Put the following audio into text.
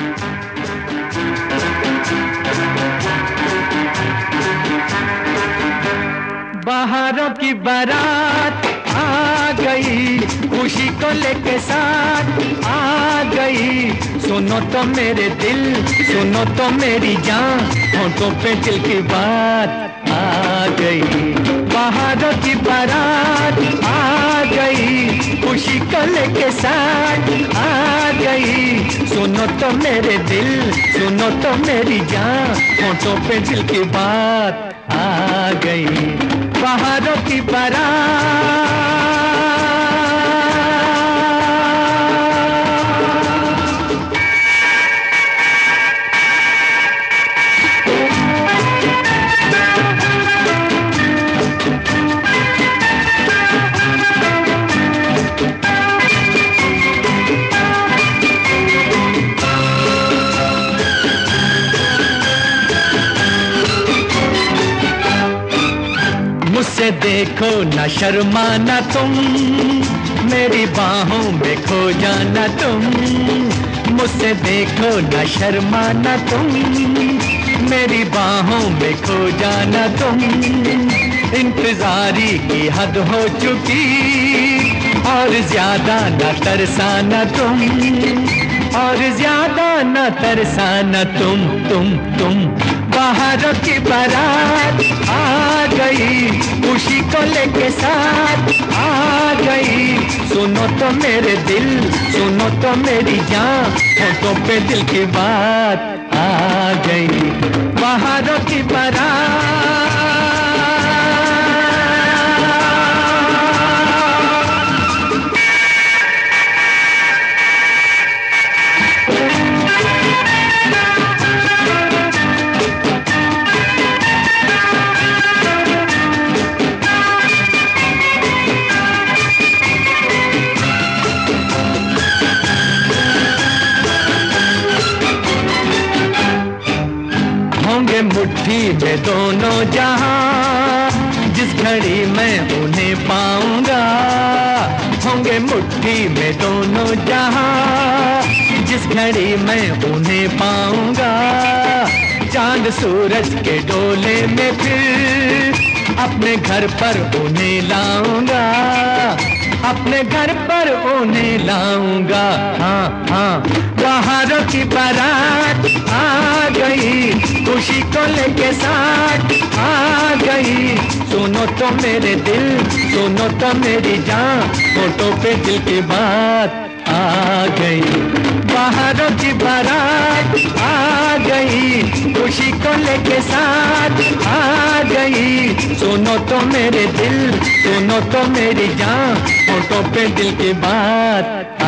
बहारों की बारात आ गई, खुशी को लेके साथ आ गई। सुनो तो मेरे दिल, सुनो तो मेरी जान, होठों पे दिल की बात आ गई। बहारों की बारात आ गई, खुशी को लेके साथ आ गई। सुनो तो मेरे दिल, सुनो तो मेरी जान, होठों पे दिल की बात आ गई। बहारों की बारात। मुझसे देखो न शर्माना तुम, मेरी बाहों में खो जाना तुम। मुझसे देखो न शर्माना तुम, मेरी बाहों में खो जाना तुम। इंतजारी की हद हो चुकी, और ज्यादा न तरसाना तुम, और ज्यादा न तरसाना तुम। बहारों की बारात आ गई, खुशी को लेके साथ आ गई। सुनो तो मेरे दिल, सुनो तो मेरी जान, होठों पे दिल की बात आ गई। बहारों की बारात। होंगे मुट्ठी में दोनों जहां, जिस घड़ी मैं उन्हें पाऊंगा। होंगे मुट्ठी में दोनों जहां, जिस घड़ी मैं उन्हें पाऊंगा। चांद सूरज के डोले में फिर अपने घर पर उन्हें लाऊंगा, अपने घर पर उन्हें लाऊंगा। हाँ, बहारों की बारात आ गई, खुशी को लेके साथ आ गई। सुनो तो मेरे दिल, सुनो तो मेरी जान, होठों पे दिल की बात आ गई। बहारों की बारात आ गई, खुशी को लेके साथ आ गई। सुनो तो मेरे दिल, सुनो तो मेरी जान, होठों पे दिल की बात